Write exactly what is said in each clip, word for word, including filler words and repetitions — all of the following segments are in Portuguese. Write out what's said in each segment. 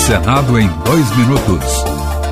Senado em dois minutos.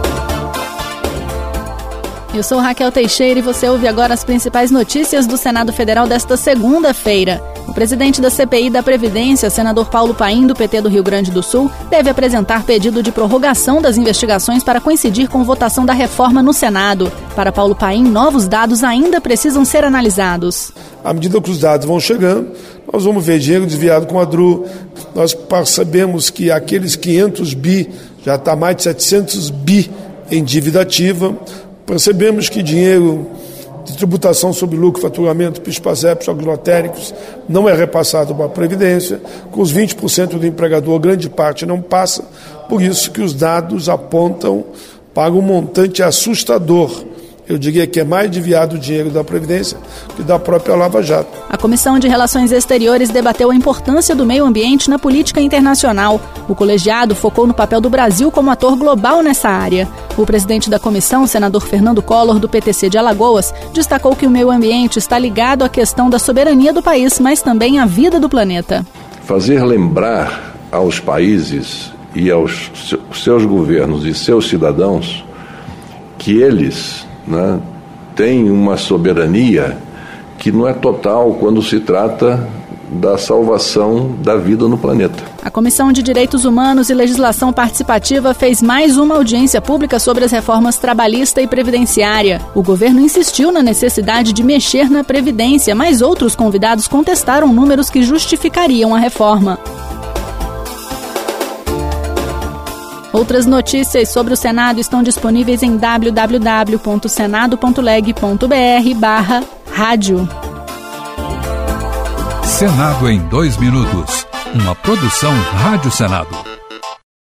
Eu sou Raquel Teixeira e você ouve agora as principais notícias do Senado Federal desta segunda-feira. O presidente da C P I da Previdência, senador Paulo Paim, do P T do Rio Grande do Sul, deve apresentar pedido de prorrogação das investigações para coincidir com votação da reforma no Senado. Para Paulo Paim, novos dados ainda precisam ser analisados. À medida que os dados vão chegando, nós vamos ver dinheiro desviado com a D R U. Nós percebemos que aqueles quinhentos bi, já está mais de setecentos bi em dívida ativa. Percebemos que dinheiro de tributação sobre lucro, faturamento, PIS-PASEP, jogos lotéricos, não é repassado para a Previdência. Com os vinte por cento do empregador, grande parte não passa. Por isso que os dados apontam para um montante assustador. Eu diria que é mais desviado o dinheiro da Previdência que da própria Lava Jato. A Comissão de Relações Exteriores debateu a importância do meio ambiente na política internacional. O colegiado focou no papel do Brasil como ator global nessa área. O presidente da comissão, senador Fernando Collor, do P T C de Alagoas, destacou que o meio ambiente está ligado à questão da soberania do país, mas também à vida do planeta. Fazer lembrar aos países e aos seus governos e seus cidadãos que eles... Né, tem uma soberania que não é total quando se trata da salvação da vida no planeta. A Comissão de Direitos Humanos e Legislação Participativa fez mais uma audiência pública sobre as reformas trabalhista e previdenciária. O governo insistiu na necessidade de mexer na Previdência, mas outros convidados contestaram números que justificariam a reforma. Outras notícias sobre o Senado estão disponíveis em w w w ponto senado ponto leg ponto b r barra rádio. Senado em dois minutos. Uma produção Rádio Senado.